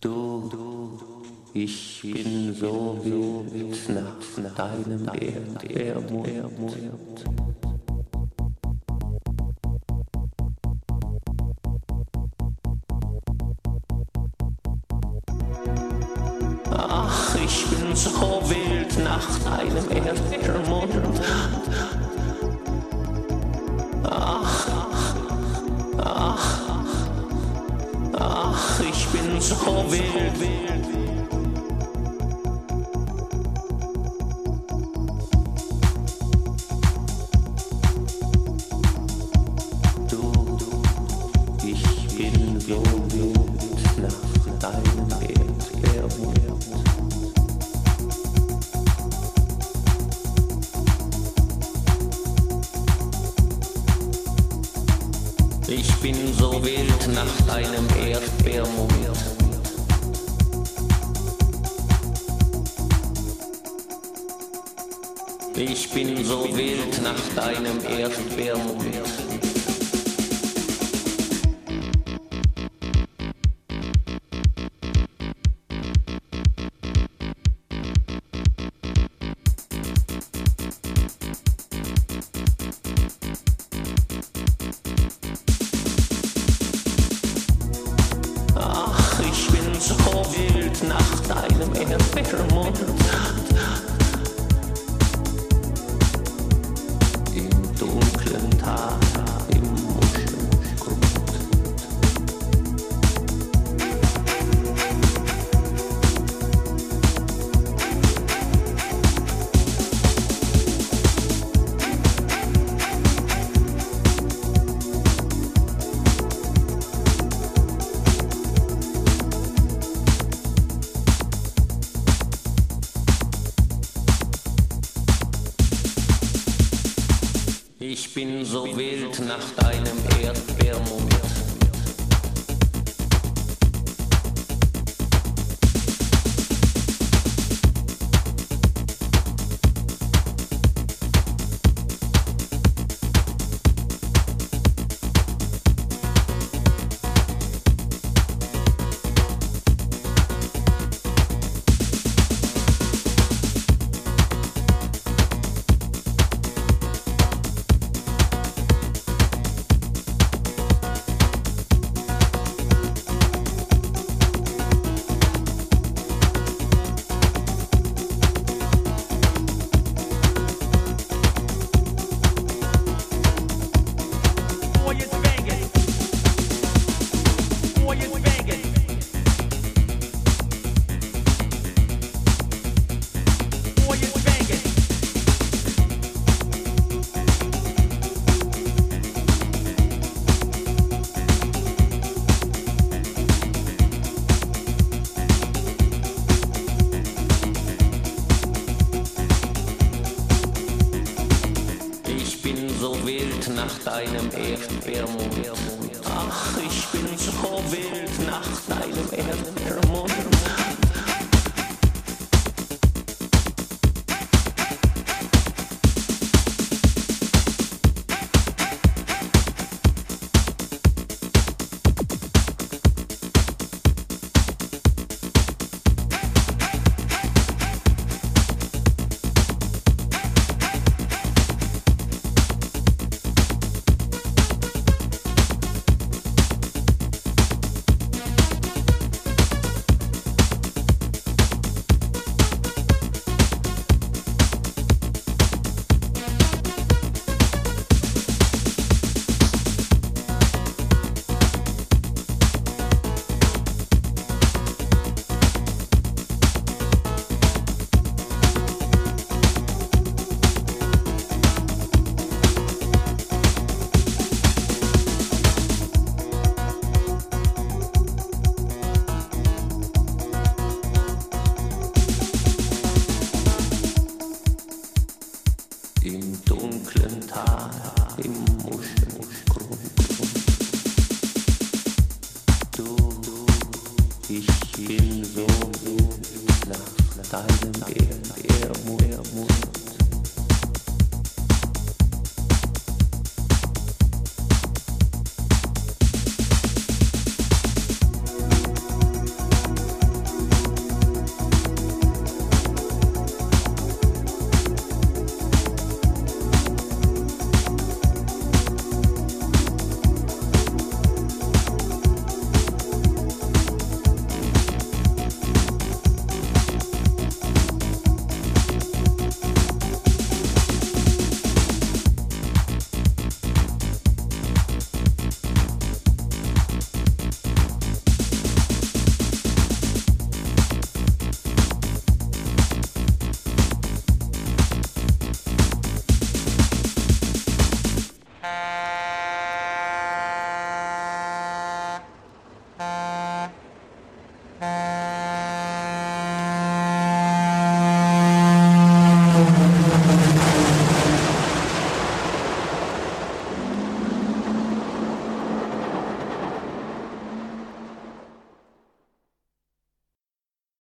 Ich bin so wild nach deinem Erdbeermund. Ach, ich bin so wild nach deinem Erdbeermund. Ach, ich bin so wild. Ich bin so wild nach deinem Erdbeermund. Ich bin so wild nach deinem Erdbeermund. So wild nach deinem Erdbeermund. Im dunklen Tag, im Muschelgrund. Ich bin so wild nach deinem Erdbeermund. So wild nach deinem Erdbeermund. Ach, ich bin so wild nach deinem Erdbeermund. Im dunklen Tal, im Muschelgrund. Ich bin so wild nach deinem Erdbeermund.